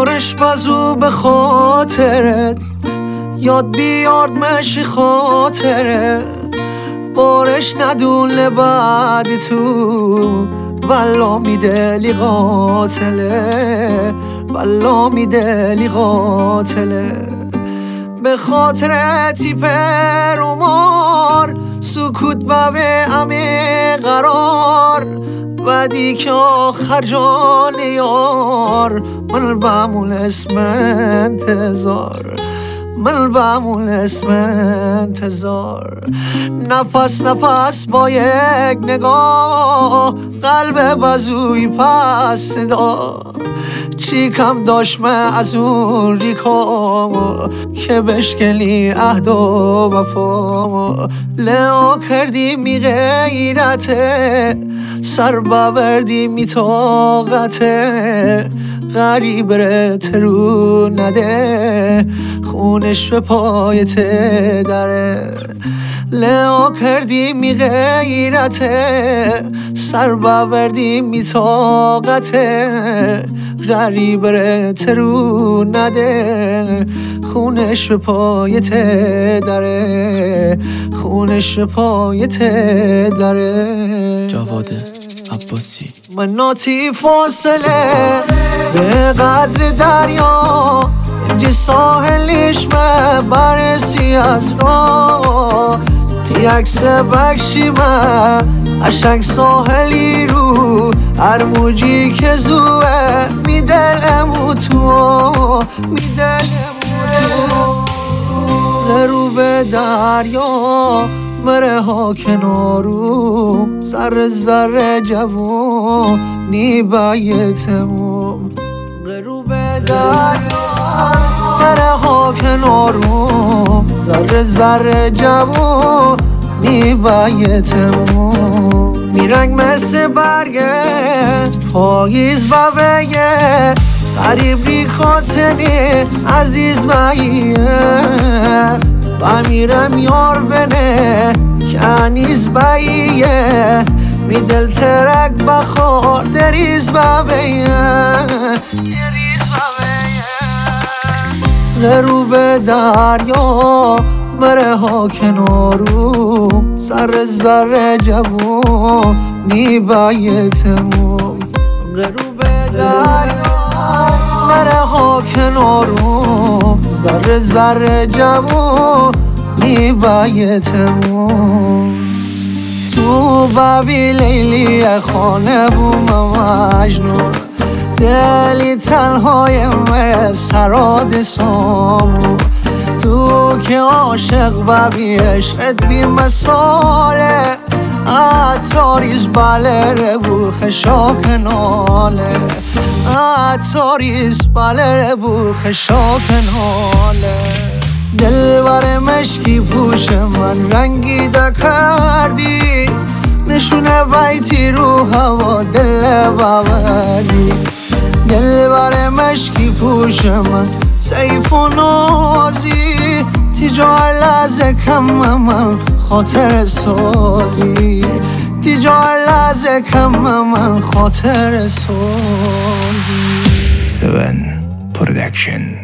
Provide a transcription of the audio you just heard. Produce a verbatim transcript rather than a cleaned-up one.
بارش بزو به خاطرت یاد بیارد مشی خاطره بارش ندونه بعد تو بلا میدلی قاتله بلا میدلی قاتله به خاطر تیپ رومار سکوت و به امه قرار بعدی که آخر جان یار من بمون اسم انتظار من بمون اسم انتظار نفس نفس با یک نگاه قلب بزوی پس صدا چی کم داشت من از اون ریکام که بشکلی عهد و وفا لعا کردی می غیرته سر باوردی می طاقته غریب رت رو نده خونش به پایت دره لعا کردی می غیرته سر باوردی می طاقته غریب رت رو نده خونش به پایت دره خونش به پایت دره. جواد عباسی. من ناتی فاصله به قدر دریا اینجا ساحلیش من برسی از راه تی عکس بکشی من عشق ساحلی رو هر موجی که زوه میدلمو تو میدلمو تو غروب دریا مره ها کنارو ذره ذره جوونی بیتمو غروب دریا مره ها کنارو ذره ذره جوونی بیتمو میرنگ مثل برگه پاییز بابیه قریب ریخاتنی عزیز باییه بمیرم یار بنه کنیز باییه می دل ترک بخور دریز بابیه دریز بابیه غروب دریا مره ها کنارو ذره ذره جوونی بیتمو غروب دریا مره ها کنارو ذره ذره جوونی بیتمو تو بابی لیلی خانه بوم مجنون دلی تنهای مره سراد سامو تو که عاشق بابی عشقت بی مساله اتاریز بله ربو خشاک ناله اتاریز بله ربو خشاک ناله دلبر مشکی پوش من رنگی دا کردی نشونه بیتی رو هوا دل باوردی دلبر مشکی پوش من سیف و نازی تیجار لحظه کم من خاطر سازی تیجار لحظه کم من خاطر سازی. سون پرودکشن.